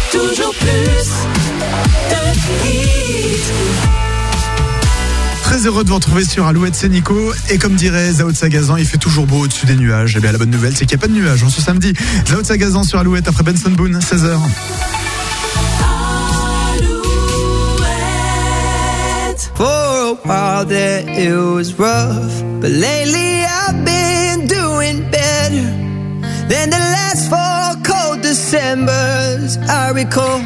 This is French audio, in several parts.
toujours plus de hits. Très heureux de vous retrouver sur Alouette, c'est Nico. Et comme dirait Zao de Sagazan, il fait toujours beau au-dessus des nuages. Et bien la bonne nouvelle, c'est qu'il n'y a pas de nuages ce samedi. Zao de Sagazan sur Alouette après Benson Boone, 16h. For a while there it was rough, but lately I've been doing better than the last 4 cold Decembers I recall.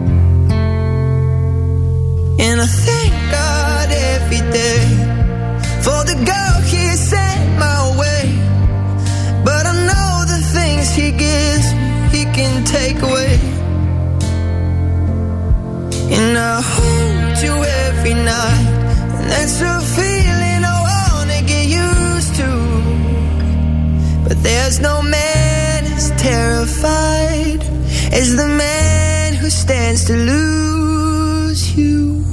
And I thank God every day for the girl He sent my way. But I know the things He gives me, He can take away. And I hold you every night, and that's a feeling I wanna get used to. But there's no man as terrified as the man who stands to lose you.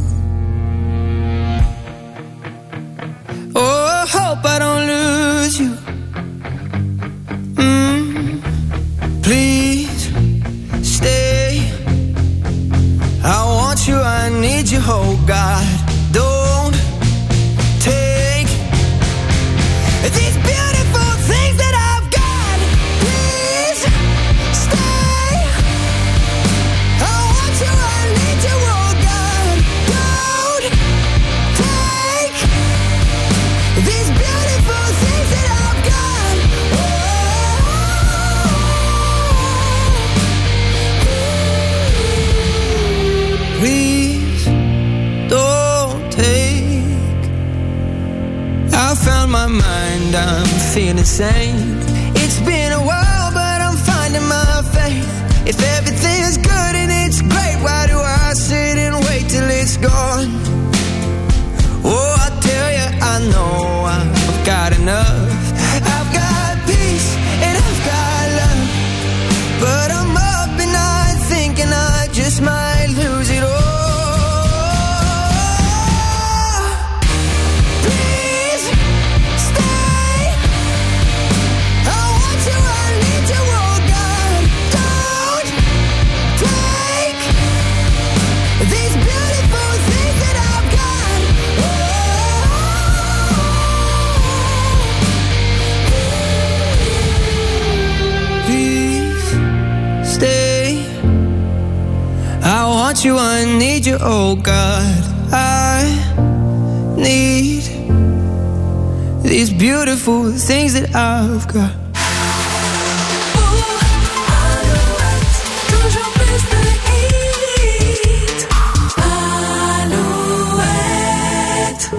Oh, I hope I don't lose you. Please stay. I want you, I need you, oh God. Don't take these beautiful things that I've got. Please stay. I want you, I need you, oh God. Don't take these beautiful things that I've got. Please don't take. I found my mind, I'm feeling sane. It's been a while, but I'm finding my faith. If everything is good and it's great, why do I sit and wait till it's gone? Oh, I tell you, I know I've got enough. I've got peace and I've got love, but I'm up and I thinking I just might lose it all. Please stay. I want you, I need you, oh God. Don't take these beautiful things that I've got. Please stay. I want you, I need you, oh God. I need these beautiful things that I've got. Toujours plus de hits. Alouette.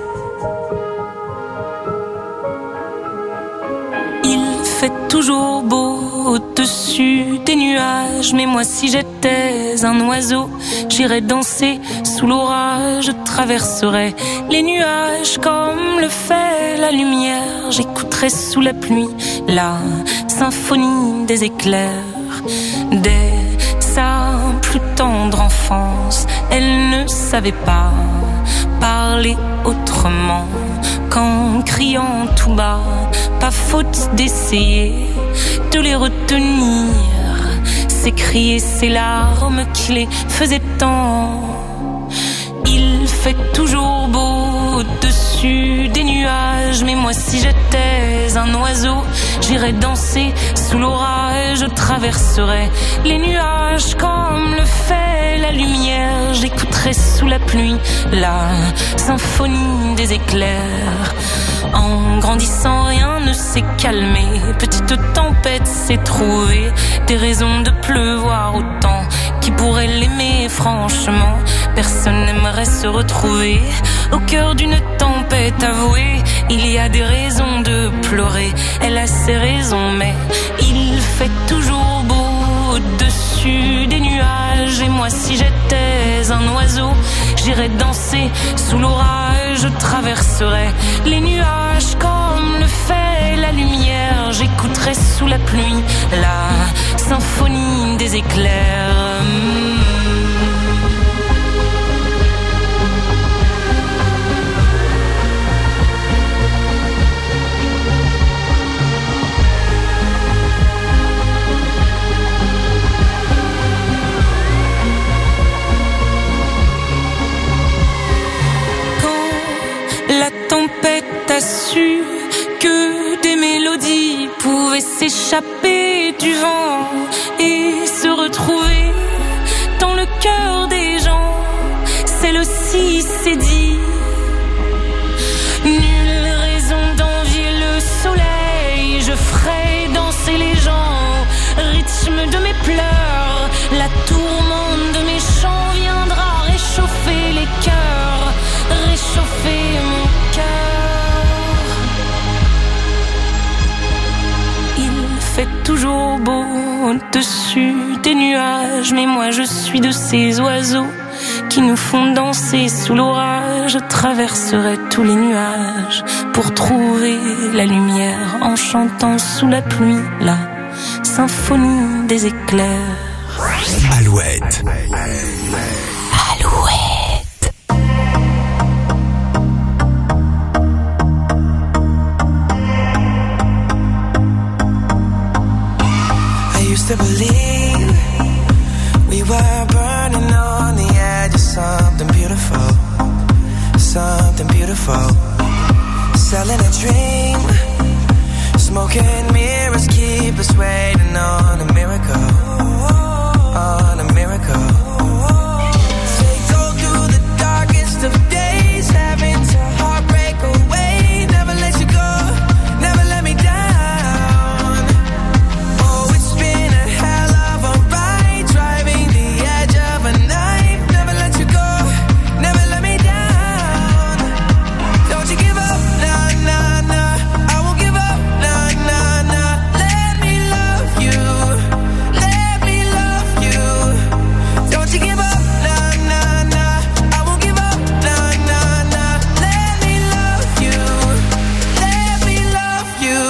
Il fait toujours beau au-dessus des nuages, mais moi si j'étais un oiseau, j'irais danser sous l'orage, je traverserais les nuages comme le fait la lumière, j'écouterais sous la pluie la symphonie des éclairs. Dès sa plus tendre enfance, elle ne savait pas parler autrement qu'en criant tout bas, pas faute d'essayer de les retenir, ces cris et ces larmes qui les faisaient tant. Il fait toujours beau au-dessus des nuages, mais moi si j'étais un oiseau, j'irais danser sous l'orage, je traverserais les nuages comme le fait la lumière, j'écouterais sous la pluie la symphonie des éclairs. En grandissant, rien ne s'est calmé, petite tempête s'est trouvée, des raisons de pleuvoir autant. Qui pourrait l'aimer franchement? Personne n'aimerait se retrouver au cœur d'une tempête avouée. Il y a des raisons de pleurer, elle a ses raisons, mais il fait toujours beau au-dessus des nuages. Et moi si j'étais un oiseau, j'irais danser sous l'orage, je traverserais les nuages comme le fait la lumière, j'écouterais sous la pluie la symphonie des éclairs. s'échapper du vent et se retrouver dans le cœur des gens. Celle aussi s'est dit, nulle raison d'envier le soleil. Je ferai danser les gens, rythme de mes pleurs. La tourmente de mes chants viendra réchauffer les cœurs, réchauffer mon cœur. Il fait toujours beau au-dessus des nuages, mais moi je suis de ces oiseaux qui nous font danser sous l'orage. Je traverserai tous les nuages pour trouver la lumière en chantant sous la pluie la symphonie des éclairs. Alouette. Alouette. I used to believe we were burning on the edge of something beautiful, something beautiful. Selling a dream, smoking mirrors keep us waiting on a miracle, on a miracle. They go through the darkest of days, having to heartbreak away. Never let you go, never let me down. Oh, it's been a hell of a ride, driving the edge of a knife. Never let you go, never let me down. Don't you give up, nah, nah, nah. I won't give up, nah, nah, nah. Let me love you, let me love you. Don't you give up, nah, nah, nah. I won't give up, nah, nah, nah. Let me love you, let me love you.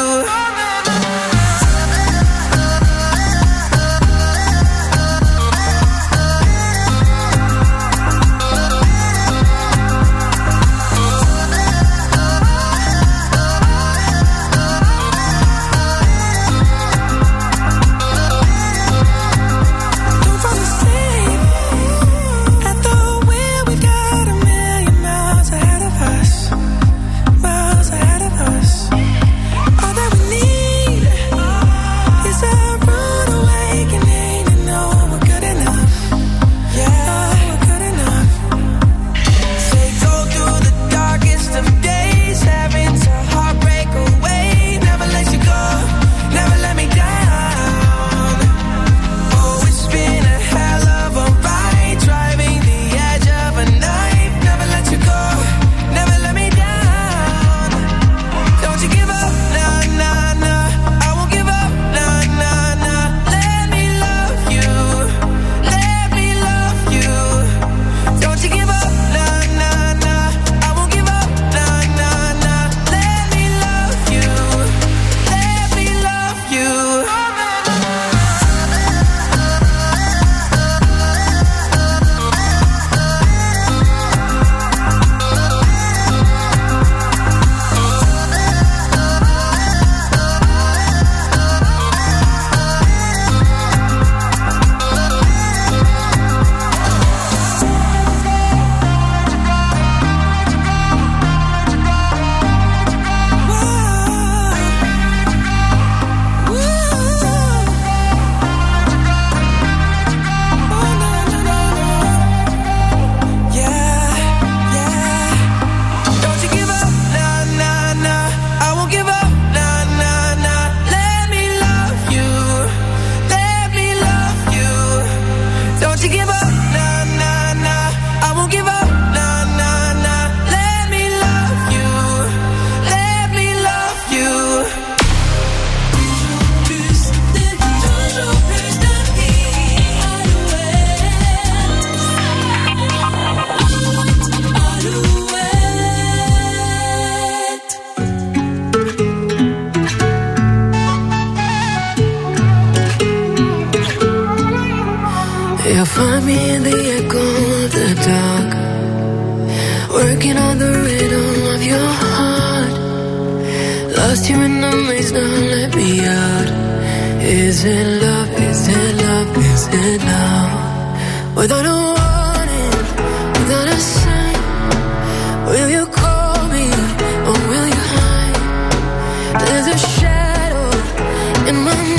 Don't fall asleep at the wheel. We've got a million miles ahead of us, miles ahead of us. All that we need is a rude awakening to know we're good enough. Yeah, we're good enough. They go through the darkest of days, having to heartbreak away. Never let you go, never let me down. Oh, it's been a hell of a ride, driving the edge of a knife. Never let you go, never let me down. Don't you give up, nah, nah, nah. I won't give up, nah, nah, nah. Let me love you, let me love you. Don't you give up, nah, nah, nah. I won't give up, nah, nah, nah. Let me love you, let me love you. Don't you give up, nah, nah, nah. I won't give up, nah, nah, nah. Let me love you, let me love you. Don't you give up, nah, nah, nah. I won't give up, nah, nah, nah. Let me love you, let me love you. Plus de vie, toujours plus de vie. Alouette. You'll find me in the echo of the dark, working on the rhythm of your heart. Lost you in the maze, now let me out. Is it love? Is it love? Is it love? Without a warning, without a sign, will you call me or will you hide? There's a shadow in my mind.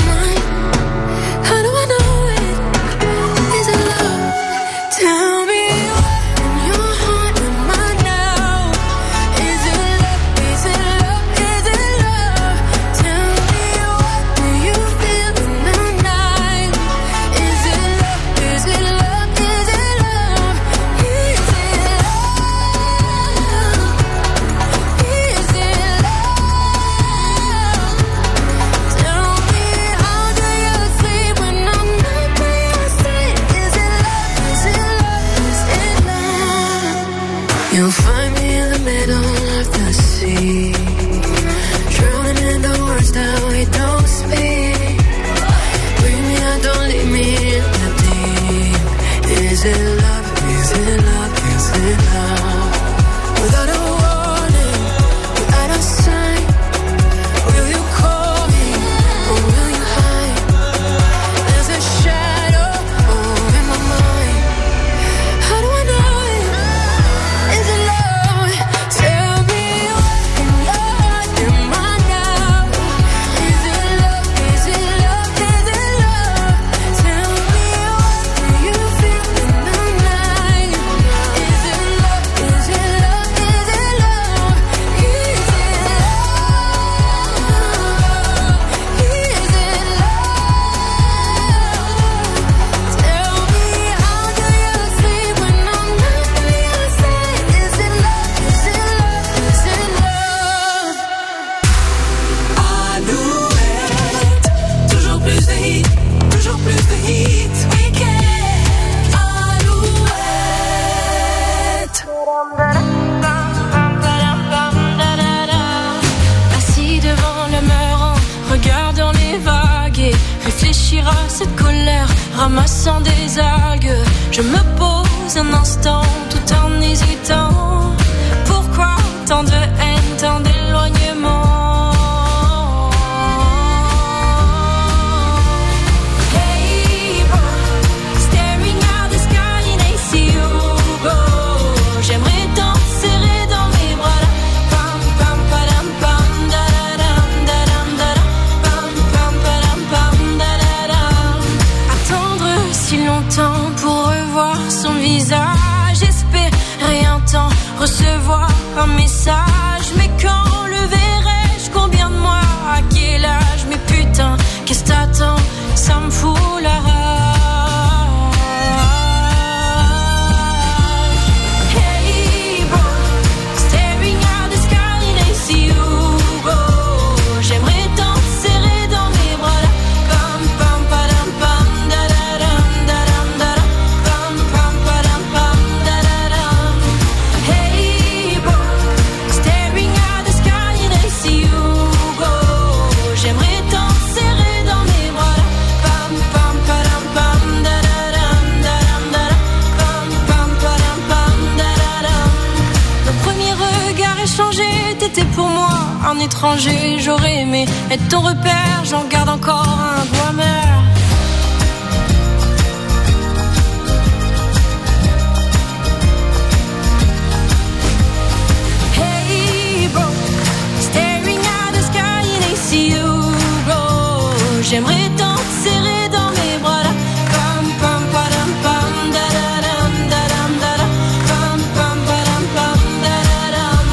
sang des algues. Je me pose un instant tout en hésitant. Pourquoi tant de haine, tant d'éloignement? Hey bro, staring at the sky and I see you go. J'aimerais t'en serrer dans mes bras là. Pam pam padam pam da da dam da dam da da. Pam pam padam pam da da dam. Attendre si longtemps pour revoir son visage, espérer un temps, recevoir un message. Mais quand le verrai-je? Combien de mois? À quel âge? Mais putain, qu'est-ce t'attends? Ça me fout la rage. Hey bro, staring at the sky and I see you go. J'aimerais t'en serrer dans mes bras là. Pam pam padam pam da da dam da dam da da. Pam pam padam pam da da dam. Hey bro, staring at the sky and I see you go. J'aimerais t'en serrer dans mes bras là. Pam pam padam pam da da dam da dam da da. Pam pam padam pam da da dam. Nos premiers regards échangés, t'étais pour moi un étranger. J'aurais aimé être ton repère, j'en garde encore un goût amer. Hey bro, staring at the sky and I see you go. J'aimerais t'en serrer dans mes bras là. Pam pam padam pam da da dam da dam da da. Pam pam padam pam da da dam.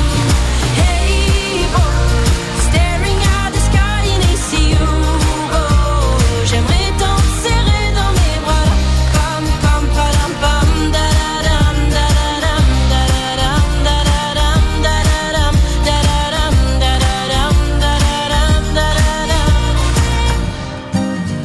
Hey bro, staring at the sky and I see you go. J'aimerais t'en serrer dans mes bras là. Pam pam padam pam da da dam da da dam da da dam da da dam da da dam da da dam da da dam da da dam da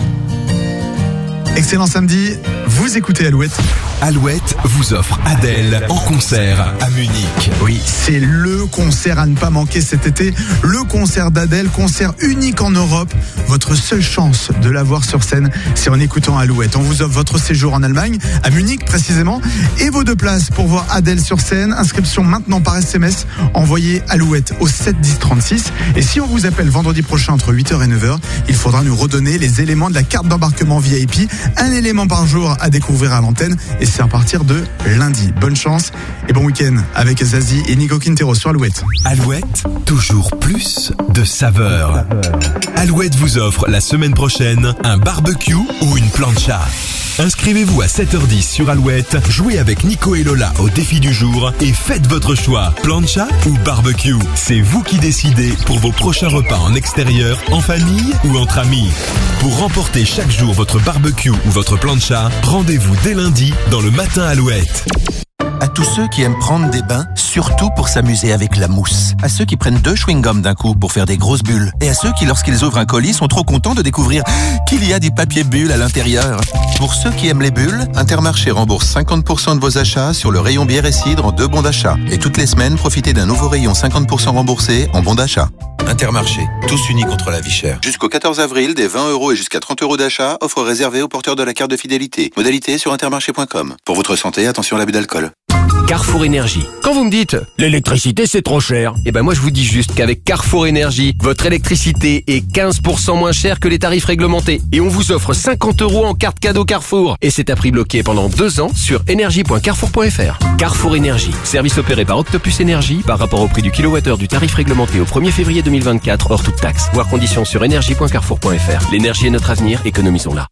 da dam. Excellent samedi, vous écoutez Alouette. Alouette vous offre Adèle en concert à Munich. Oui, c'est le concert à ne pas manquer cet été. Le concert d'Adèle, concert unique en Europe. Votre seule chance de la voir sur scène, c'est en écoutant Alouette. On vous offre votre séjour en Allemagne, à Munich précisément, et vos 2 places pour voir Adèle sur scène. Inscription maintenant par SMS. Envoyez Alouette au 7 10 36. Et si on vous appelle vendredi prochain entre 8h et 9h, il faudra nous redonner les éléments de la carte d'embarquement VIP. Un élément par jour à découvrir à l'antenne. Et c'est à partir de lundi. Bonne chance et bon week-end avec Zazie et Nico Quintero sur Alouette. Alouette, toujours plus de saveurs. Alouette vous offre la semaine prochaine un barbecue ou une plancha. Inscrivez-vous à 7h10 sur Alouette, jouez avec Nico et Lola au défi du jour et faites votre choix. Plancha ou barbecue, c'est vous qui décidez pour vos prochains repas en extérieur, en famille ou entre amis. Pour remporter chaque jour votre barbecue ou votre plancha, rendez-vous dès lundi dans le Matin Alouette. À tous ceux qui aiment prendre des bains, surtout pour s'amuser avec la mousse. À ceux qui prennent 2 chewing-gums d'un coup pour faire des grosses bulles. Et à ceux qui, lorsqu'ils ouvrent un colis, sont trop contents de découvrir qu'il y a du papier bulle à l'intérieur. Pour ceux qui aiment les bulles, Intermarché rembourse 50% de vos achats sur le rayon bière et cidre en 2 bons d'achat. Et toutes les semaines, profitez d'un nouveau rayon 50% remboursé en bons d'achat. Intermarché, tous unis contre la vie chère. Jusqu'au 14 avril, des 20 € et jusqu'à 30 € d'achat, offre réservée aux porteurs de la carte de fidélité. Modalité sur intermarché.com. Pour votre santé, attention à l'abus d'alcool. Carrefour Énergie. Quand vous me dites l'électricité c'est trop cher, eh ben moi je vous dis juste qu'avec Carrefour Énergie, votre électricité est 15% moins chère que les tarifs réglementés. Et on vous offre 50 € en carte cadeau Carrefour. Et c'est à prix bloqué pendant 2 ans sur énergie.carrefour.fr. Carrefour Énergie. Service opéré par Octopus Énergie par rapport au prix du kilowattheure du tarif réglementé au 1er février 2024 hors toute taxe. Voir conditions sur énergie.carrefour.fr. L'énergie est notre avenir, économisons-la.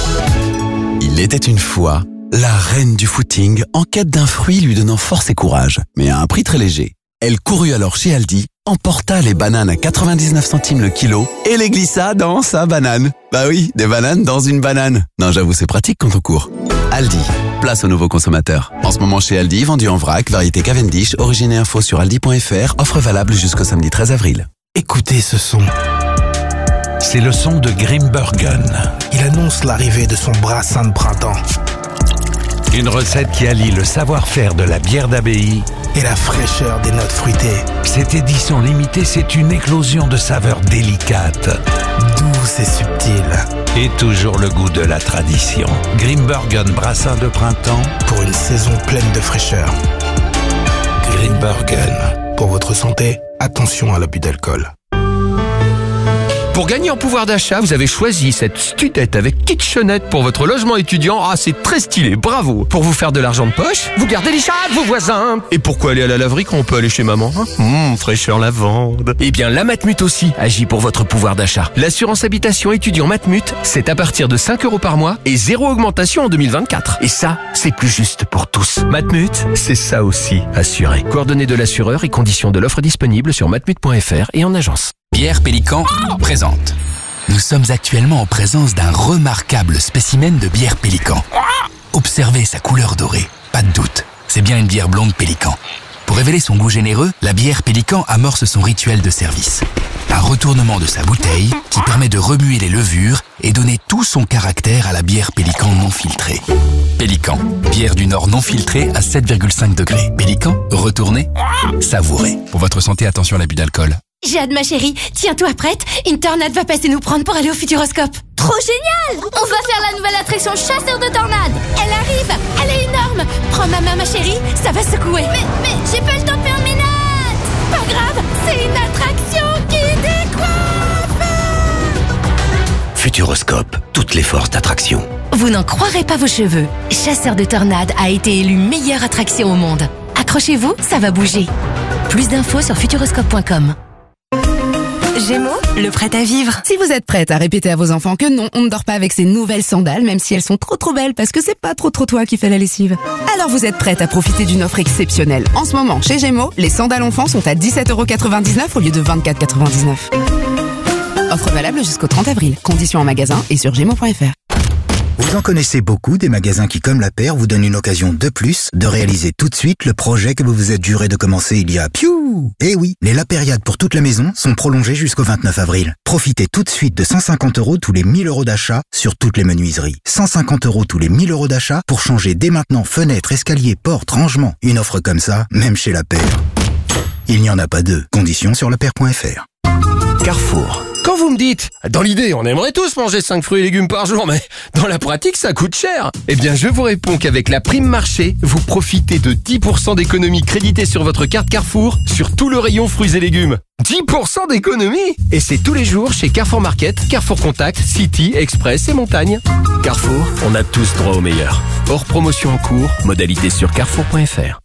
Il était une fois la reine du footing en quête d'un fruit lui donnant force et courage, mais à un prix très léger. Elle courut alors chez Aldi, emporta les bananes à 99 centimes le kilo et les glissa dans sa banane. Bah oui, des bananes dans une banane. Non, j'avoue, c'est pratique quand on court. Aldi, place aux nouveaux consommateurs. En ce moment chez Aldi, vendu en vrac, variété Cavendish, origine et info sur aldi.fr, offre valable jusqu'au samedi 13 avril. Écoutez ce son. C'est le son de Grimbergen. Il annonce l'arrivée de son brassin de printemps. Une recette qui allie le savoir-faire de la bière d'abbaye et la fraîcheur des notes fruitées. Cette édition limitée, c'est une éclosion de saveurs délicates, douces douce et subtile. Et toujours le goût de la tradition. Grimbergen brassin de printemps pour une saison pleine de fraîcheur. Grimbergen. Pour votre santé, attention à l'abus d'alcool. Pour gagner en pouvoir d'achat, vous avez choisi cette studette avec kitchenette pour votre logement étudiant. Ah, c'est très stylé, bravo. Pour vous faire de l'argent de poche, vous gardez les chats de vos voisins. Et pourquoi aller à la laverie quand on peut aller chez maman, fraîcheur lavande. Eh bien, la Matmut aussi agit pour votre pouvoir d'achat. L'assurance habitation étudiant Matmut, c'est à partir de 5 € par mois et 0 augmentation en 2024. Et ça, c'est plus juste pour tous. Matmut, c'est ça aussi, assuré. Coordonnées de l'assureur et conditions de l'offre disponible sur matmut.fr et en agence. Bière Pélican présente. Nous sommes actuellement en présence d'un remarquable spécimen de bière Pélican. Observez sa couleur dorée, pas de doute, c'est bien une bière blonde Pélican. Pour révéler son goût généreux, la bière Pélican amorce son rituel de service. Un retournement de sa bouteille qui permet de remuer les levures et donner tout son caractère à la bière Pélican non filtrée. Pélican, bière du Nord non filtrée à 7,5 degrés. Pélican, retournez, savourez. Pour votre santé, attention à l'abus d'alcool. J'ai hâte, ma chérie. Tiens-toi prête, une tornade va passer nous prendre pour aller au Futuroscope. Trop génial! On va faire la nouvelle attraction chasseur de tornades. Elle arrive, elle est énorme. Prends ma main, ma chérie, ça va secouer. Mais j'ai pas le temps de faire mes notes. Pas grave, c'est une attraction qui décoiffe. Futuroscope, toutes les forces d'attraction. Vous n'en croirez pas vos cheveux. Chasseur de tornades a été élu meilleure attraction au monde. Accrochez-vous, ça va bouger. Plus d'infos sur futuroscope.com. Gémeaux, le prêt à vivre. Si vous êtes prête à répéter à vos enfants que non, on ne dort pas avec ces nouvelles sandales, même si elles sont trop belles, parce que c'est pas trop toi qui fais la lessive. Alors vous êtes prête à profiter d'une offre exceptionnelle. En ce moment, chez Gémeaux, les sandales enfants sont à 17,99 € au lieu de 24,99 €. Offre valable jusqu'au 30 avril. Conditions en magasin et sur gémeaux.fr. Vous en connaissez beaucoup des magasins qui, comme La Paire, vous donnent une occasion de plus de réaliser tout de suite le projet que vous vous êtes juré de commencer il y a piou. Eh oui, les Lapériades pour toute la maison sont prolongées jusqu'au 29 avril. Profitez tout de suite de 150 € tous les 1000 € d'achat sur toutes les menuiseries. 150 € tous les 1000 € d'achat pour changer dès maintenant fenêtres, escaliers, portes, rangements. Une offre comme ça, même chez La Paire. Il n'y en a pas deux. Conditions sur lepaire.fr. Carrefour. Quand vous me dites, dans l'idée, on aimerait tous manger 5 fruits et légumes par jour, mais dans la pratique, ça coûte cher. Eh bien, je vous réponds qu'avec la prime marché, vous profitez de 10% d'économie créditée sur votre carte Carrefour sur tout le rayon fruits et légumes. 10% d'économie! Et c'est tous les jours chez Carrefour Market, Carrefour Contact, City, Express et Montagne. Carrefour, on a tous droit au meilleur. Hors promotion en cours, modalité sur carrefour.fr.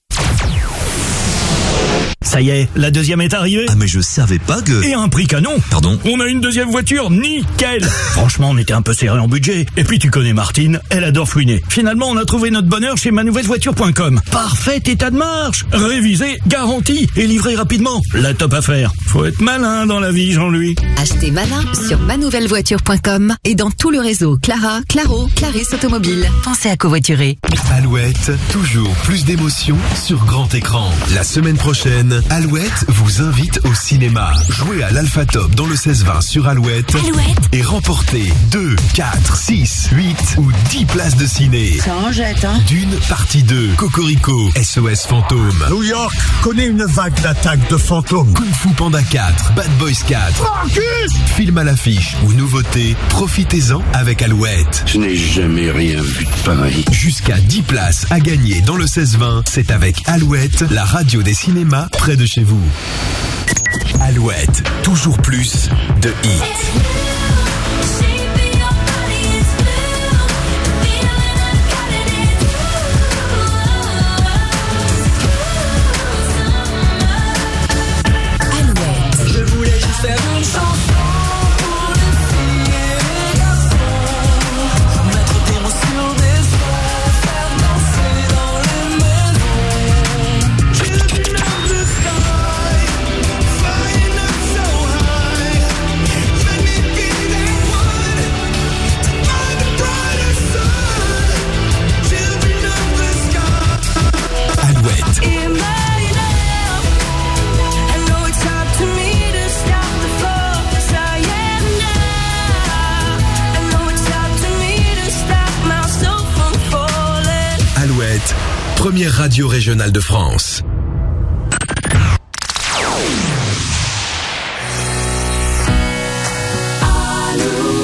Ça y est, la deuxième est arrivée. Ah mais je savais pas que... Et un prix canon. Pardon? On a une deuxième voiture, nickel. Franchement, on était un peu serré en budget. Et puis tu connais Martine, elle adore fouiner. Finalement, on a trouvé notre bonheur chez manouvellevoiture.com. Parfait état de marche, révisé, garanti et livré rapidement. La top affaire. Faut être malin dans la vie, Jean-Louis. Achetez malin sur manouvellevoiture.com et dans tout le réseau Clara, Claro, Clarisse Automobile. Pensez à covoiturer. Alouette, toujours plus d'émotions sur grand écran. La semaine prochaine, Alouette vous invite au cinéma. Jouez à l'Alpha Top dans le 16-20 sur Alouette. Et remportez 2, 4, 6, 8 ou 10 places de ciné. Ça en jette, hein. Dune partie 2, Cocorico, SOS Fantôme. New York connaît une vague d'attaques de fantômes. Kung Fu Panda 4, Bad Boys 4. Marcus! Film à l'affiche ou nouveauté, profitez-en avec Alouette. Je n'ai jamais rien vu de pareil. Jusqu'à 10 places à gagner dans le 16-20, c'est avec Alouette, la radio des cinémas près de chez vous. Alouette, toujours plus de hits. Je voulais juste faire une chanson pour les filles et les garçons, mettre des mots sur des sons, faire danser dans les maisons. Children of the sky, flying up so high, let me be that one to find a brighter sun. Children of the sky. Alouette. In my love, I know it's hard to me to stop the flow, 'cause I am now. I know it's hard to me to stop myself from falling. Alouette, première radio régionale de France. Alouette.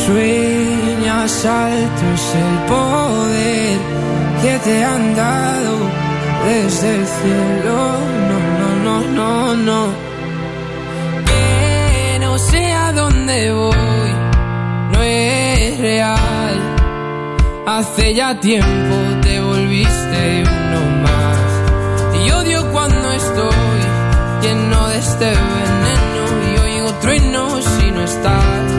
sueñas alto es el poder que te han dado desde el cielo. No. Que no sé a dónde voy, no es real. Hace ya tiempo te volviste uno más. Y odio cuando estoy lleno de este veneno y oigo truenos si no estás.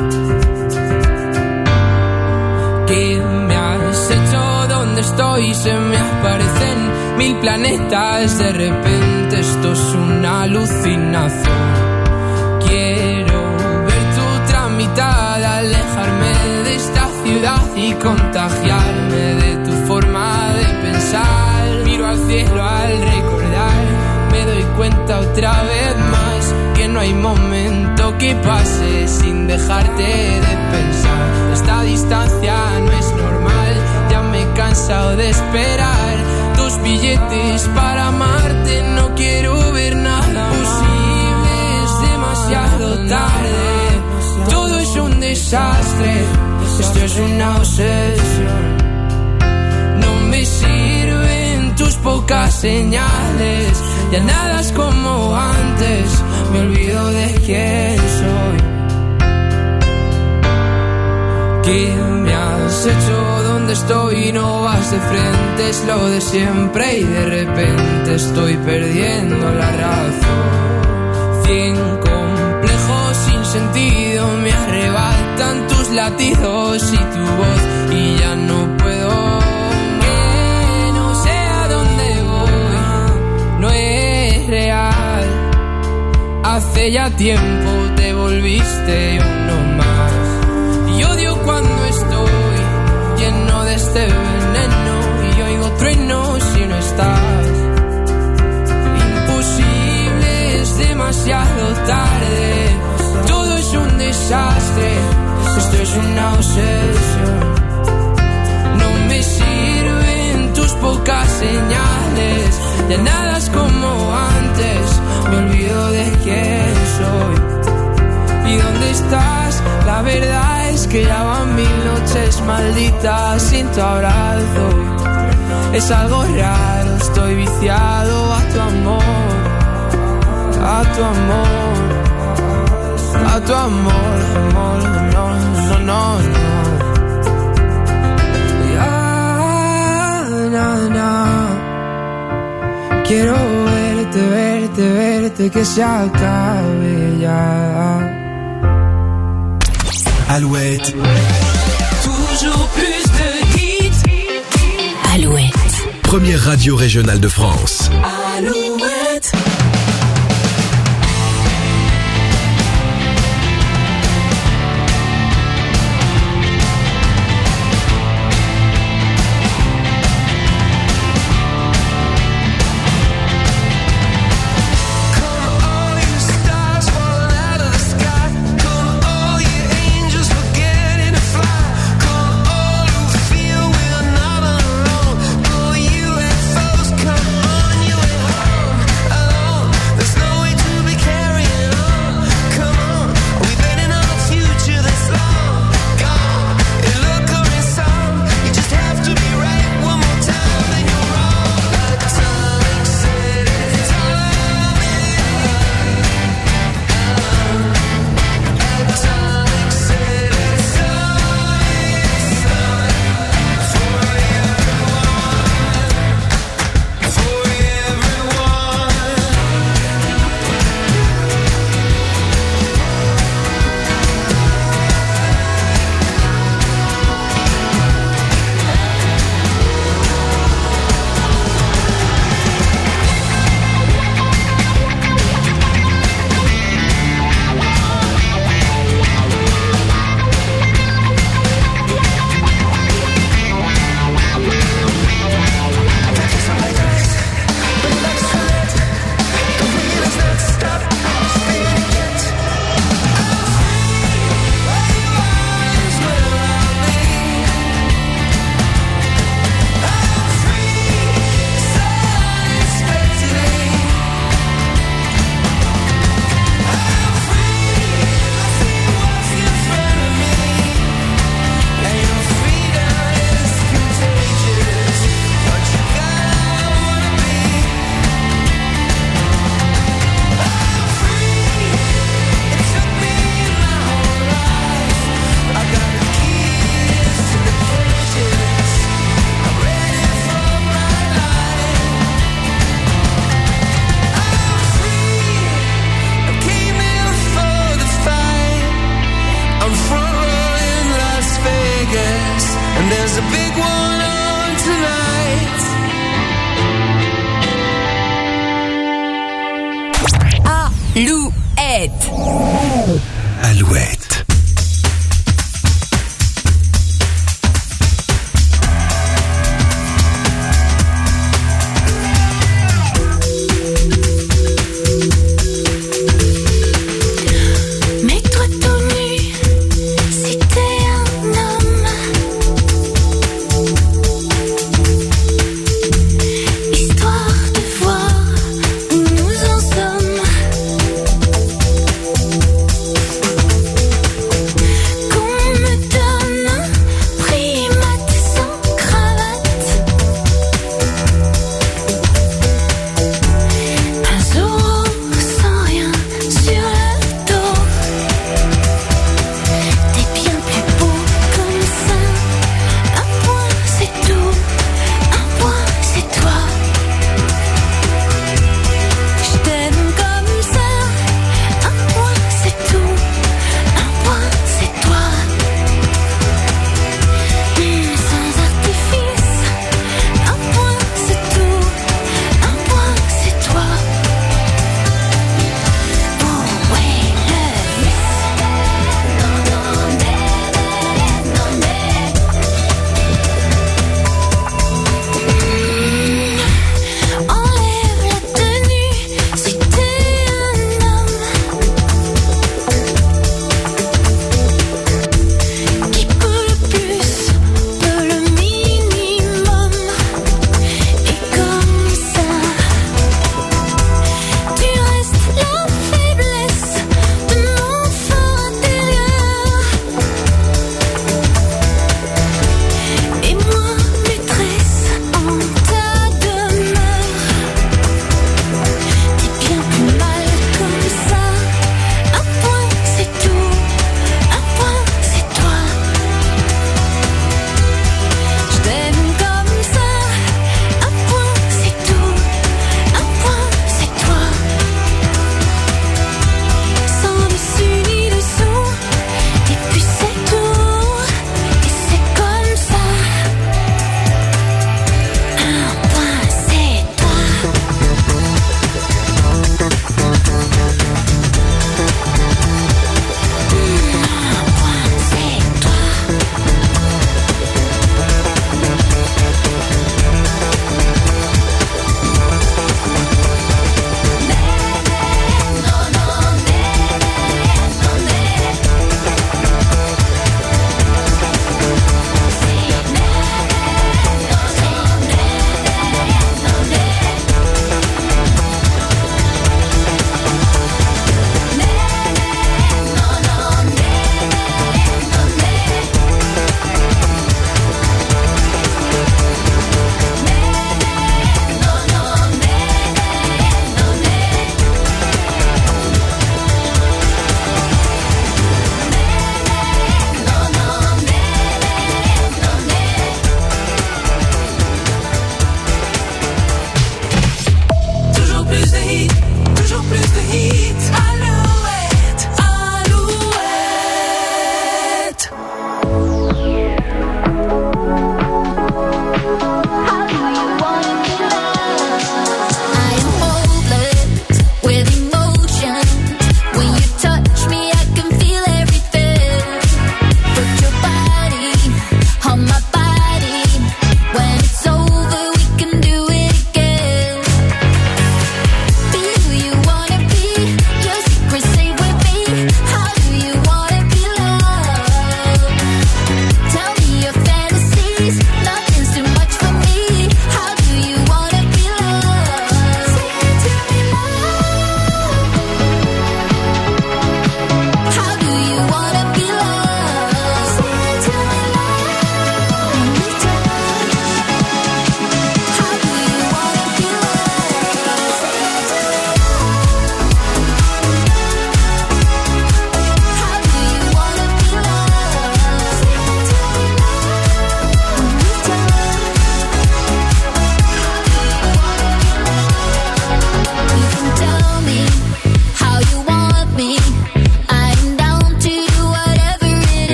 ¿Qué me has hecho? ¿Dónde estoy? Se me aparecen 1000 planetas. De repente esto es una alucinación. Quiero ver tu tramitada, alejarme de esta ciudad y contagiarme de tu forma de pensar. Miro al cielo al recordar, me doy cuenta otra vez más que no hay momento que pase sin dejarte de pensar. Esta distancia no es normal, ya me he cansado de esperar. 2 billetes para amarte, no quiero ver nada posible, es demasiado tarde. Todo es un desastre, esto es una obsesión. No me sirven tus pocas señales, ya nada es como antes, me olvido de quién soy. ¿Qué me has hecho? ¿Dónde estoy? No vas de frente, es lo de siempre y de repente estoy perdiendo la razón. 100 complejos sin sentido me arrebatan tus latidos y tu voz y ya no puedo. Que no sé a dónde voy, no es real. Hace ya tiempo te volviste uno más. Y odio cuando estoy lleno de este veneno y oigo truenos si no estás. Imposible, es demasiado tarde. Todo es un desastre, esto es una obsesión. No me sirven tus pocas señales, ya nada es como antes, me olvido de quién soy. ¿Y dónde estás? La verdad es que ya van 1000 noches malditas sin tu abrazo. Es algo raro, estoy viciado a tu amor, a tu amor, a tu amor, amor, no. Quiero verte, que se acabe ya. Alouette. Toujours plus de hits. Alouette. Première radio régionale de France. Alouette. Come on, you way home. Alouette. Alouette. Mets-toi tout nu si t'es un homme. Histoire de voir où nous en sommes.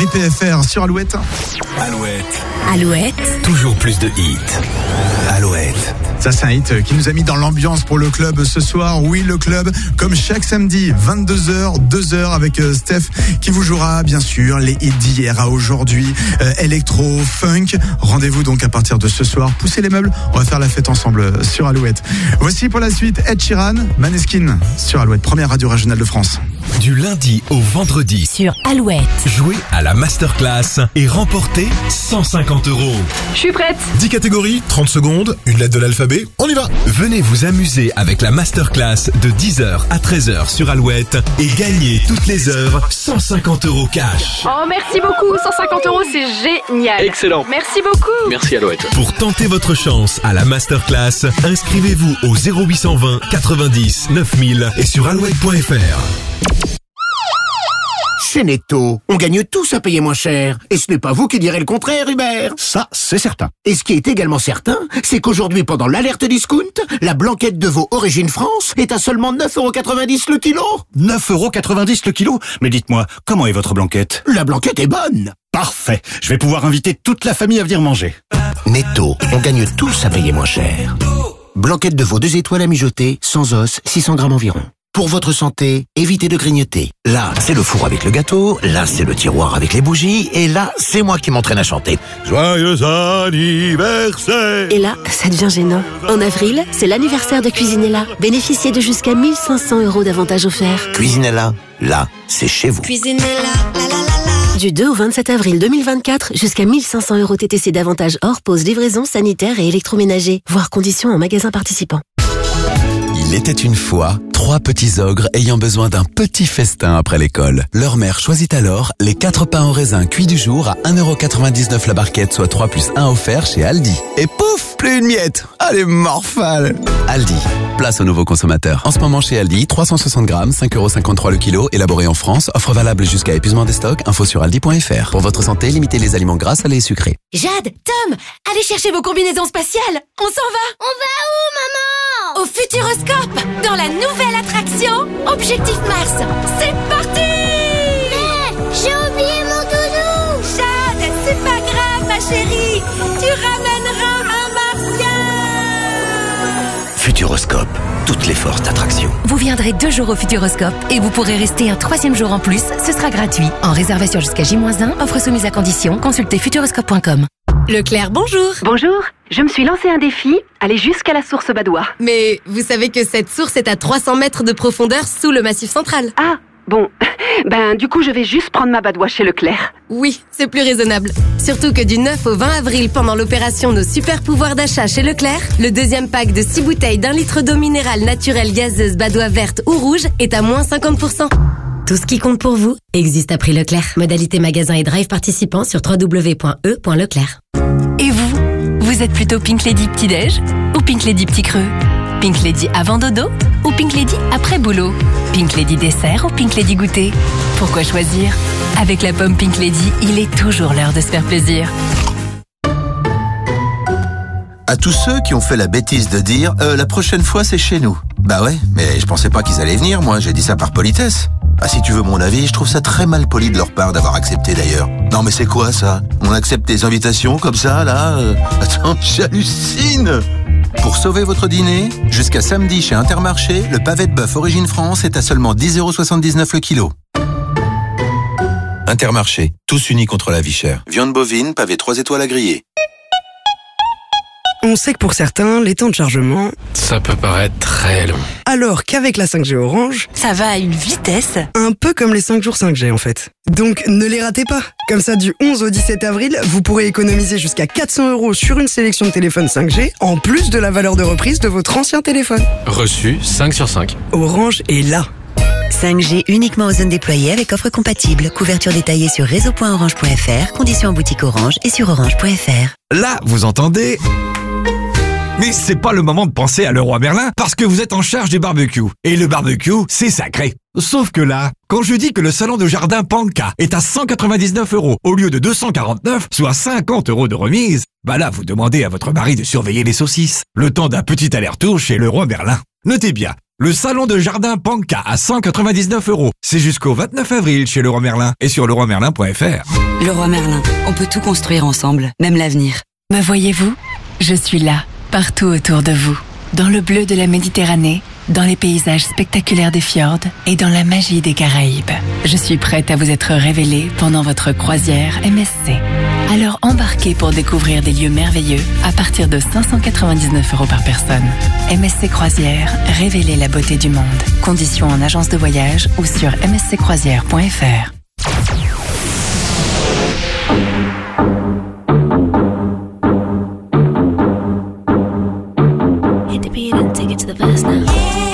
IPFR sur Alouette. Alouette. Toujours plus de hits. Alouette. Ça, c'est un hit qui nous a mis dans l'ambiance pour le club ce soir. Oui, le club, comme chaque samedi, 22h, 2h avec Steph qui vous jouera, bien sûr, les hits d'hier à aujourd'hui, électro, funk. Rendez-vous donc à partir de ce soir. Poussez les meubles, on va faire la fête ensemble sur Alouette. Voici pour la suite Ed Sheeran, Maneskin sur Alouette, première radio régionale de France. Du lundi au vendredi sur Alouette. Jouez à la masterclass et remportez 150 €. Je suis prête. 10 catégories, 30 secondes, une lettre de l'alphabet, on y va. Venez vous amuser avec la masterclass de 10h à 13h sur Alouette et gagnez toutes les heures 150 € cash. Oh, merci beaucoup. 150 €, c'est génial. Excellent. Merci beaucoup. Merci Alouette. Pour tenter votre chance à la masterclass, inscrivez-vous au 0820 90 9000 et sur alouette.fr. Chez Netto, on gagne tous à payer moins cher. Et ce n'est pas vous qui direz le contraire, Hubert. Ça, c'est certain. Et ce qui est également certain, c'est qu'aujourd'hui, pendant l'alerte discount, la blanquette de veau Origine France est à seulement 9,90 € le kilo. 9,90 € le kilo? Mais dites-moi, comment est votre blanquette? La blanquette est bonne. Parfait. Je vais pouvoir inviter toute la famille à venir manger. Netto, on gagne tous à payer moins cher. Blanquette de veau 2 étoiles à mijoter, sans os, 600 grammes environ. Pour votre santé, évitez de grignoter. Là, c'est le four avec le gâteau, là, c'est le tiroir avec les bougies, et là, c'est moi qui m'entraîne à chanter. Joyeux anniversaire! Et là, ça devient gênant. En avril, c'est l'anniversaire de Cuisinella. Bénéficiez de jusqu'à 1 500 € d'avantages offerts. Cuisinella, là, c'est chez vous. Cuisinella, la la la la. Du 2 au 27 avril 2024, jusqu'à 1 500 € TTC d'avantages hors pause, livraison, sanitaire et électroménager. Voir conditions en magasin participant. Il était une fois 3 petits ogres ayant besoin d'un petit festin après l'école. Leur mère choisit alors les 4 pains au raisin cuits du jour à 1,99 € la barquette, soit 3 plus 1 offert chez Aldi. Et pouf, plus une miette. Allez, morphale. Aldi, place aux nouveaux consommateurs. En ce moment chez Aldi, 360 grammes, 5,53 € le kilo, élaboré en France, offre valable jusqu'à épuisement des stocks, info sur aldi.fr. Pour votre santé, limitez les aliments gras, salés et sucrés. Jade, Tom, allez chercher vos combinaisons spatiales. On s'en va. On va où, maman? Au Futuroscope, dans la nouvelle attraction Objectif Mars. C'est parti! Mais j'ai oublié mon doudou. Jade, c'est pas grave, ma chérie. Tu ramèneras un martien. Futuroscope, toutes les forces d'attraction. Vous viendrez 2 jours au Futuroscope et vous pourrez rester un 3e jour en plus. Ce sera gratuit. En réservation jusqu'à J-1, offre soumise à condition. Consultez futuroscope.com. Leclerc, bonjour. Bonjour, je me suis lancé un défi, aller jusqu'à la source Badois. Mais vous savez que cette source est à 300 mètres de profondeur sous le Massif central. Ah, bon. Du coup, je vais juste prendre ma Badois chez Leclerc. Oui, c'est plus raisonnable. Surtout que du 9 au 20 avril, pendant l'opération Nos super pouvoirs d'achat chez Leclerc, le 2e pack de 6 bouteilles d'1 litre d'eau minérale naturelle gazeuse Badois verte ou rouge est à moins 50%. Tout ce qui compte pour vous existe à prix Leclerc. Modalité magasin et drive participants sur www.e.leclerc. Et vous êtes plutôt Pink Lady petit-déj ou Pink Lady petit creux? Pink Lady avant dodo ou Pink Lady après boulot? Pink Lady dessert ou Pink Lady goûter? Pourquoi choisir? Avec la pomme Pink Lady, il est toujours l'heure de se faire plaisir. À tous ceux qui ont fait la bêtise de dire la prochaine fois c'est chez nous. Bah ouais, mais je pensais pas qu'ils allaient venir, moi, j'ai dit ça par politesse. Ah, si tu veux mon avis, je trouve ça très mal poli de leur part d'avoir accepté d'ailleurs. Non mais c'est quoi ça? On accepte des invitations comme ça, là Attends, j'hallucine. Pour sauver votre dîner, jusqu'à samedi chez Intermarché, le pavé de bœuf Origine France est à seulement 10,79 € le kilo. Intermarché, tous unis contre la vie chère. Viande bovine, pavé 3 étoiles à griller. On sait que pour certains, les temps de chargement... Ça peut paraître très long. Alors qu'avec la 5G Orange... Ça va à une vitesse. Un peu comme les 5 jours 5G en fait. Donc ne les ratez pas. Comme ça, du 11 au 17 avril, vous pourrez économiser jusqu'à 400 € sur une sélection de téléphones 5G, en plus de la valeur de reprise de votre ancien téléphone. Reçu 5 sur 5. Orange est là. 5G uniquement aux zones déployées avec offre compatible. Couverture détaillée sur réseau.orange.fr, conditions en boutique Orange et sur orange.fr. Là, vous entendez ? Mais c'est pas le moment de penser à Leroy Merlin parce que vous êtes en charge du barbecue. Et le barbecue, c'est sacré. Sauf que là, quand je dis que le salon de jardin Panka est à 199 € au lieu de 249, soit 50 € de remise, bah là, vous demandez à votre mari de surveiller les saucisses. Le temps d'un petit aller-retour chez Leroy Merlin. Notez bien, le salon de jardin Panka à 199 €. C'est jusqu'au 29 avril chez Leroy Merlin et sur leroymerlin.fr. Leroy Merlin, on peut tout construire ensemble, même l'avenir. Me voyez-vous ? Je suis là, partout autour de vous. Dans le bleu de la Méditerranée, dans les paysages spectaculaires des fjords et dans la magie des Caraïbes. Je suis prête à vous être révélée pendant votre croisière MSC. Alors embarquez pour découvrir des lieux merveilleux à partir de 599 € par personne. MSC Croisière, révélez la beauté du monde. Conditions en agence de voyage ou sur msccroisière.fr. Hit the beat and take it to the verse now.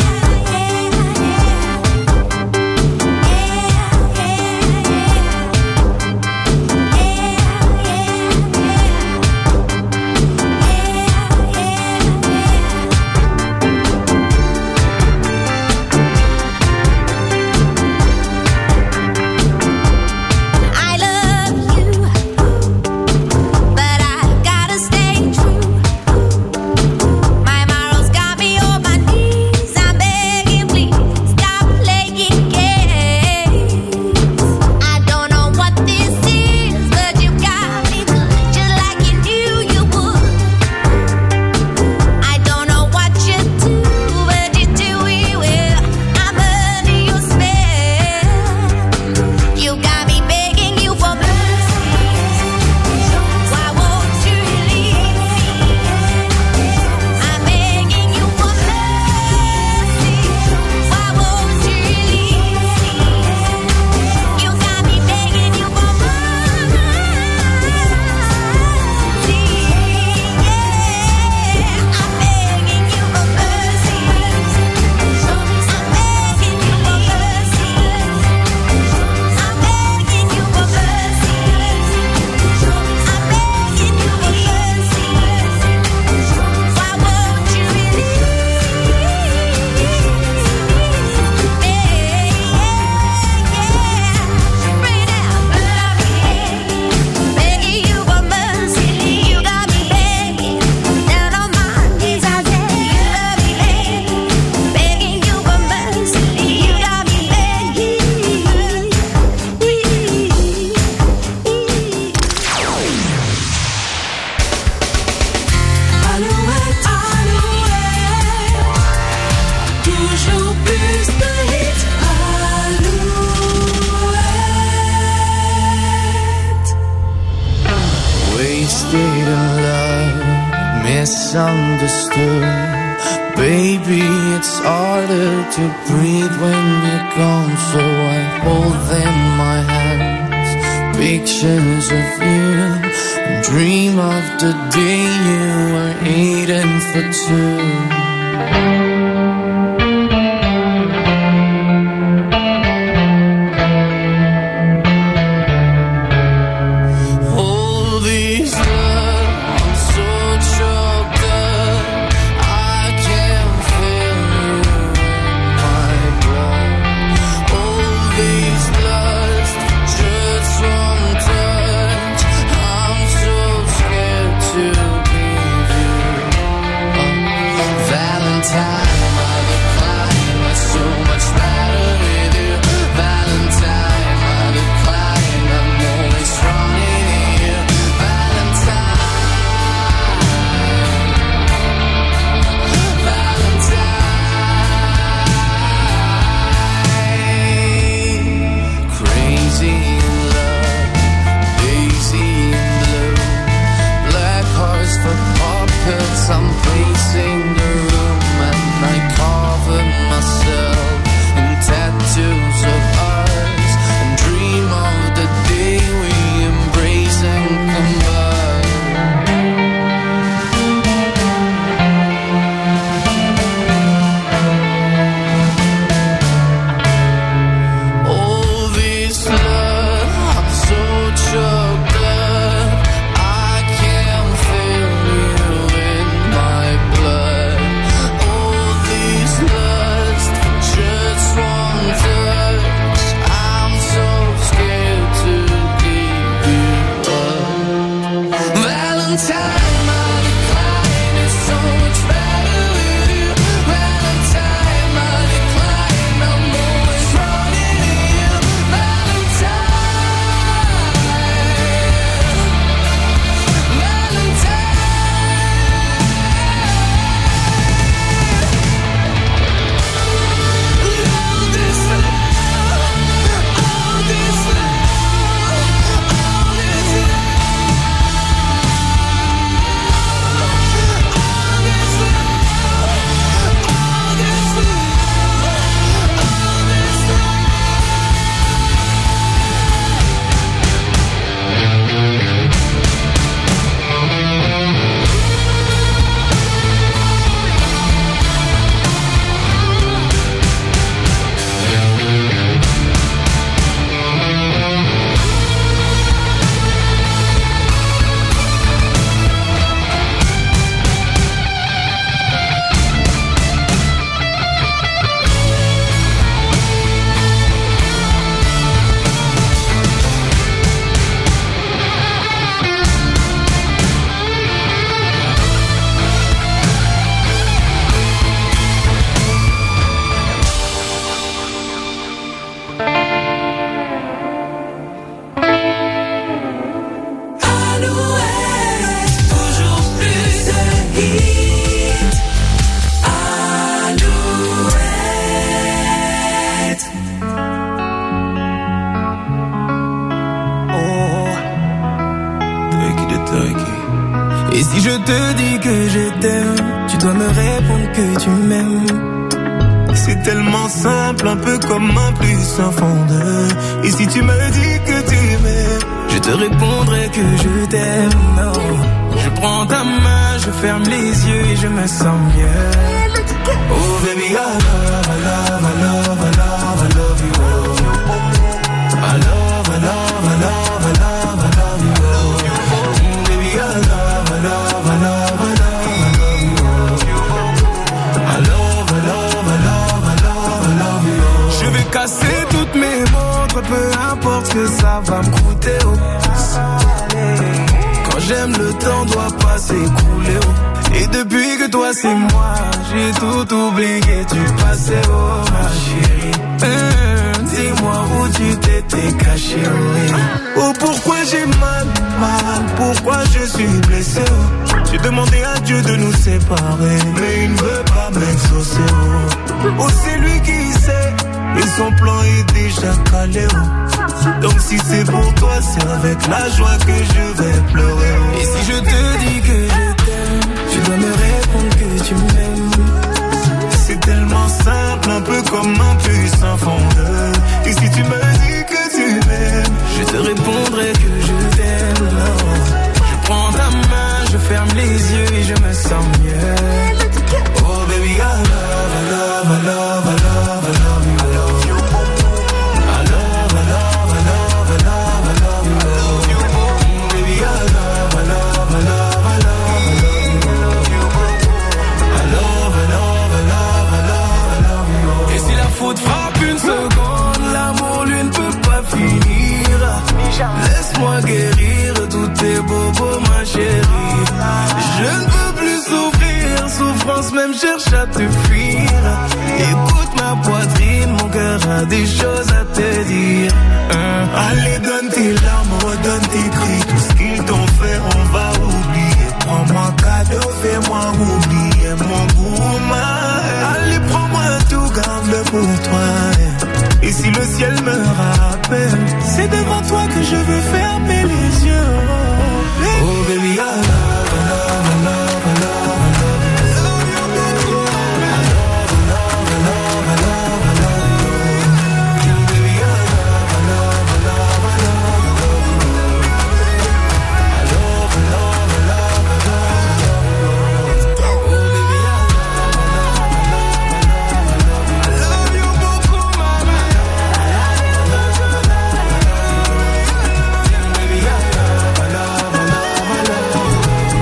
Misunderstood. Baby, it's harder to breathe when you're gone, so I hold in my hands pictures of you and dream of the day you were eating for two. Valentine Et si je te dis que je t'aime, tu dois me répondre que tu m'aimes. C'est tellement simple, un peu comme un plus un fond de. Et si tu me dis que tu m'aimes, je te répondrai que je t'aime. Oh. Je prends ta main, je ferme les yeux et je me sens mieux. Oh baby, I love, I love, I love, I love, I love you. I love, I love, I love, I love, I love you. Baby, I love, I love, I love, I love, I love you. I love, I love, I love, I love, I love you. Je vais casser toutes mes montres, peu importe ce que ça va me coûter. Quand j'aime, le temps doit pas s'écouler. Et depuis que toi c'est moi, j'ai tout oublié, tu passais, oh ma chérie. Dis-moi où tu t'étais caché, oh pourquoi j'ai mal, pourquoi je suis blessé, oh. J'ai demandé à Dieu de nous séparer, mais il ne veut pas m'exaucer, oh c'est lui qui sait, et son plan est déjà calé, oh. Donc si c'est pour toi, c'est avec la joie que je vais pleurer, oh. Et si je te dis que je t'aime, tu dois me répondre que tu m'aimes. C'est tellement simple, un peu comme un puissant fondeur. Et si tu me dis que tu m'aimes, je te répondrai que je t'aime. Je prends ta main, je ferme les yeux et je me sens mieux. Oh baby, I love, I love, I love, I love, I love you. I love, I love, I love, I love, I love you. Baby, I love, I love, I love. Faut te frapper une seconde, l'amour lui ne peut pas finir. Laisse-moi guérir tous tes bobos, ma chérie. Je ne peux plus souffrir, souffrance même cherche à te fuir. Écoute ma poitrine, mon cœur a des choses à te dire. Allez, donne tes larmes, redonne tes cris. Tout ce qu'ils t'ont fait, on va oublier. Prends-moi cadeau, fais-moi oublier mon gourmand. Allez, prends-moi tout, garde-le pour toi. Et si le ciel me rappelle, c'est devant toi que je veux fermer les yeux. Oh baby, I love, I love, I love, I love, I love you. I love, I love, I love, I love, I love you. Baby, I love, I love, I love, I love, I love you. I love, I love, I love, I love, I love you. Oh baby, I love, I love, I love, I love you beaucoup, mama. Baby, I love, I love, I love, I love you.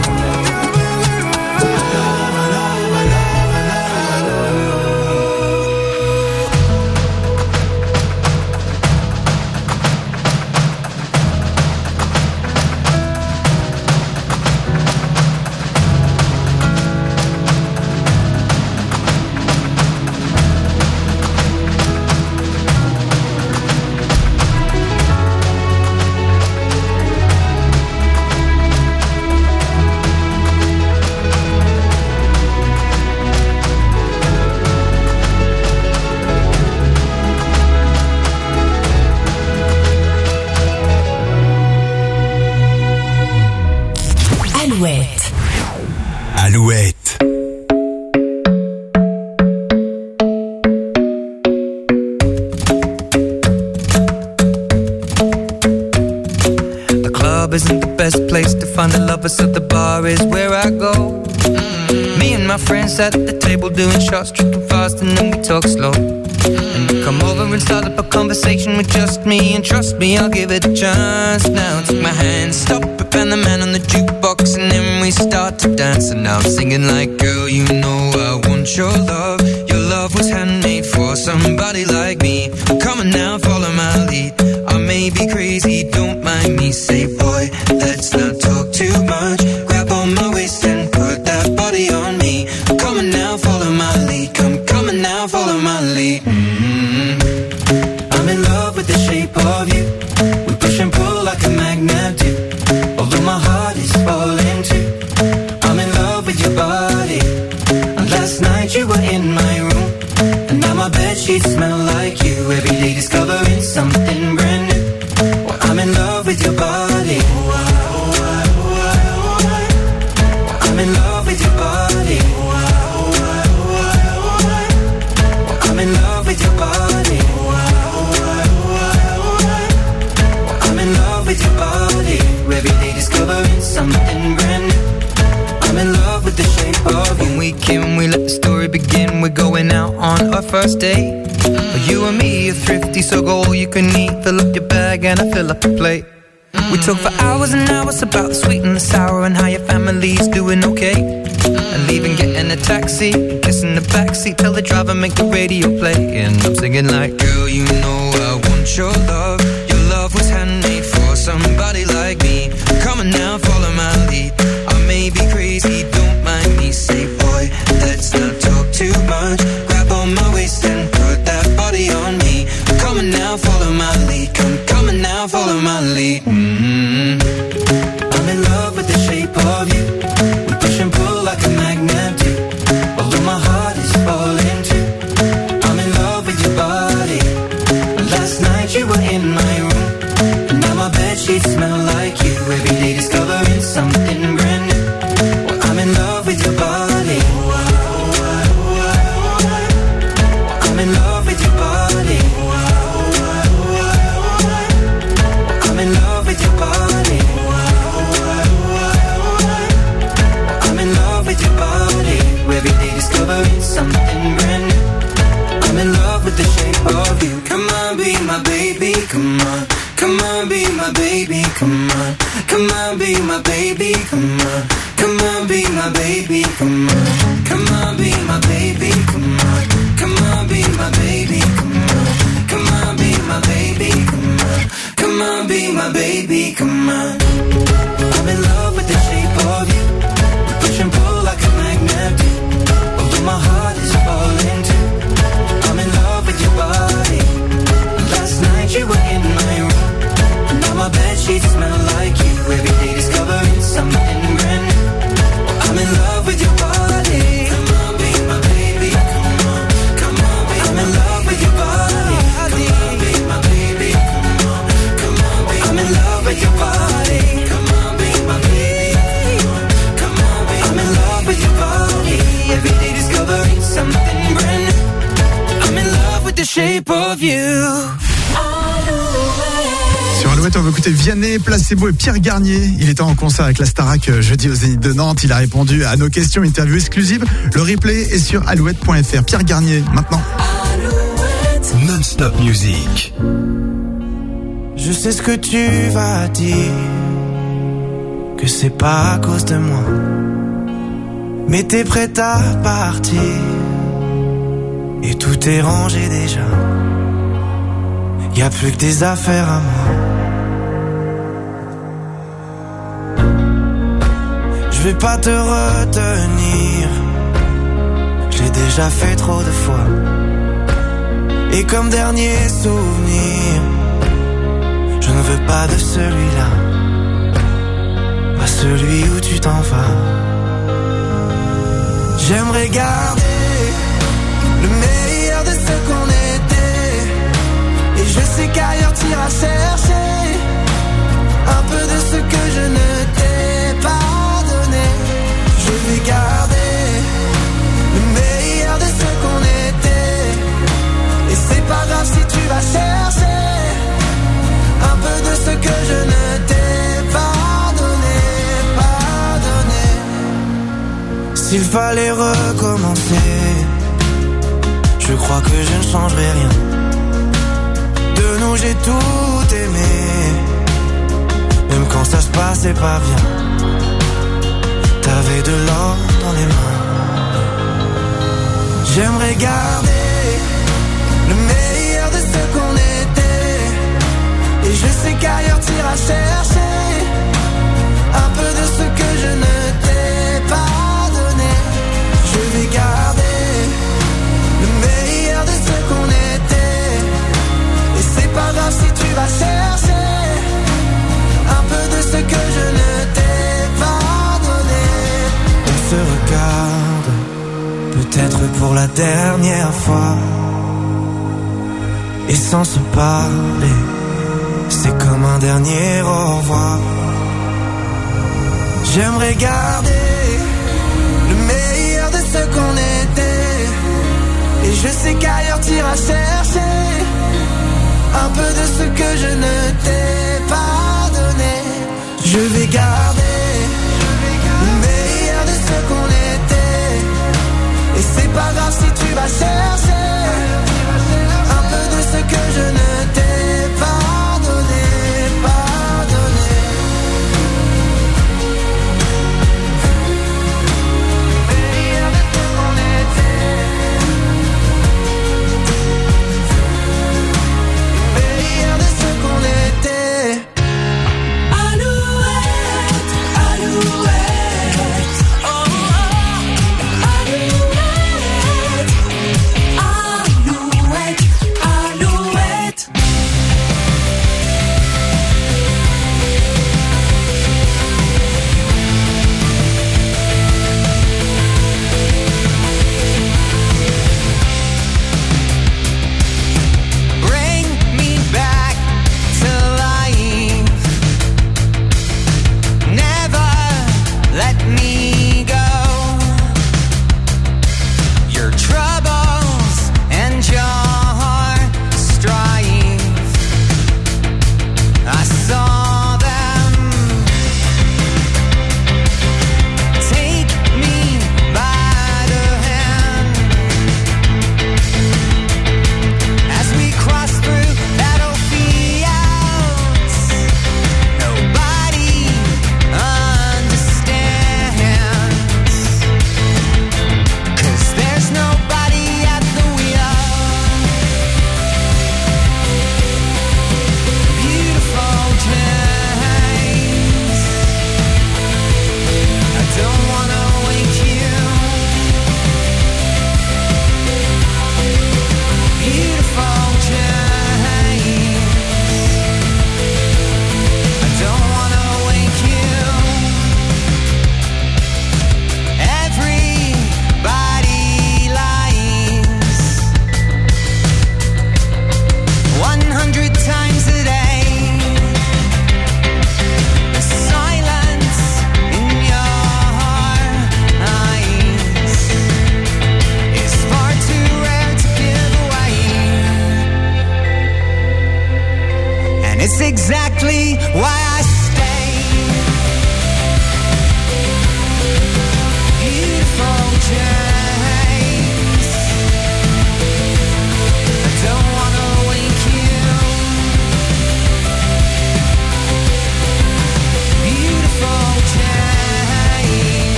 Alouette. Alouette. The club isn't the best place to find the lovers, so the bar is where I go. Me and my friends at the table doing shots, tripping fast, and then we talk slow. And we come over and start up a conversation with just me, and trust me, I'll give it a chance. Now take my hand, stop it, and the man on the jukebox, and then we start to dance. And now I'm singing like, girl, you know I want your love. Your love was handmade for somebody like me. Come on now, follow my lead. I may be crazy, don't mind me. Say, boy, let's not talk too much. Grab on my waist and put that body on me. Come on now, follow my lead. Come on now, follow my lead. I'm in love with the shape of you. We push and pull like a magnet do. Although my heart is falling too. I'm in love with your body. And last night you were in my room, and now my bedsheets smell like you. Every day discovering something brand new. Well, I'm in love with your body. I'm in love with your body. I'm in love with your body. I'm in love with your body. Every day discovering something brand new. I'm in love with the shape of you. When we came, we let the story begin. We're going out on our first date. You and me are thrifty, so go all you can eat. Fill up your bag and I fill up the plate. We talk for hours and hours about the sweet and the sour and how your family's doing okay. And leaving, getting a taxi, kissing the backseat, tell the driver make the radio play. And I'm singing like, girl, you know I want your love. Your love was handmade for somebody like me. Come on now, follow my lead. I may be crazy, don't mind me. Say, boy, let's not talk too much. Grab on my waist and put that body on me. Come on now, follow my lead. Come on now, follow my lead. I'm in love with the shape of you. We push and pull like a magnet do. Although my heart is falling too. I'm in love with your body. Last night you were in my room, and now my bedsheets smell like you. Every day discovering something brand new. Well, I'm in love with your body. I'm in love with your body. I'm in love with your body. I'm in love with your body. Every day discovering something brand new. I'm in love with the shape of you. Come on, be my baby, come on. Come on, be my baby, come on. Come on, be my baby, come on. Come on, be my baby, come on. Come on, be my baby, come on. Come on, be my baby, come on. Come on, be my baby, come on. Come on, be my baby, come on. I'm in love with the shape of you. We push and pull like a magnet do. Although my heart is falling too. I'm in love with your body. Last night you were in my room, now my bedsheets smell like you. Every day discovering something brand new. I'm in love with your body. Come on, be my baby. Come on, come on, be I'm in love with your body. Come on, be my baby. Come on, come on, be I'm in love with your body. Come on, be my baby. Come on, be I'm in love with your body. Every day discovering something brand new. I'm in love with the shape of you. Sur Alouette, on va écouter Vianney, Placebo et Pierre Garnier. Il était en concert avec la Starac jeudi au Zénith de Nantes. Il a répondu à nos questions, interview exclusive. Le replay est sur alouette.fr. Pierre Garnier, maintenant. Non-stop music. Je sais ce que tu vas dire, que c'est pas à cause de moi, mais t'es prête à partir, et tout est rangé déjà. Y'a plus que des affaires à moi. Je vais pas te retenir, je l'ai déjà fait trop de fois. Et comme dernier souvenir, je ne veux pas de celui-là, pas celui où tu t'en vas. J'aimerais garder le meilleur de ce qu'on était, et je sais qu'ailleurs t'iras chercher un peu de ce que je ne t'ai pas donné. Je vais garder le meilleur de ce qu'on était, et c'est pas grave si tu vas chercher un peu de ce que je ne t'ai pas donné, pas donné. S'il fallait recommencer, je crois que je ne changerai rien. De nous j'ai tout aimé, même quand ça se passait pas bien. T'avais de l'or dans les mains. J'aimerais garder le meilleur de ce qu'on était, et je sais qu'ailleurs t'iras chercher un peu de ce que je ne t'ai pas donné. Je vais garder le meilleur de ce qu'on était, et c'est pas grave si tu vas chercher un peu de ce que je ne t'ai pas donné. On se regarde, peut-être pour la dernière fois, et sans se parler, c'est comme un dernier au revoir. J'aimerais garder je sais qu'ailleurs t'iras chercher un peu de ce que je ne t'ai pas donné. Je vais garder le meilleur de ce qu'on était. Et c'est pas grave si tu vas chercher